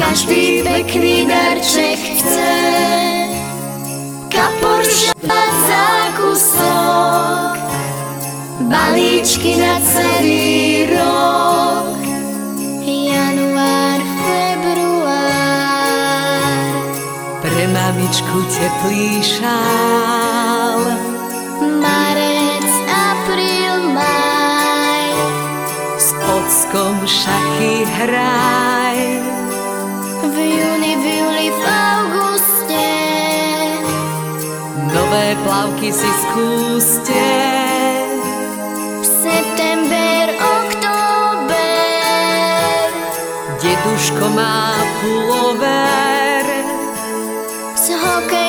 každý pekný darček chce. Kaporša zákusok, balíčky na celý rok. Január, február, pre mamičku teplý šál. marec, apríl, máj, S ockom šachy hraj. v júni, v júli, v auguste, Nové plavky si skúste. september, október, Deduško má pulover. s hokejom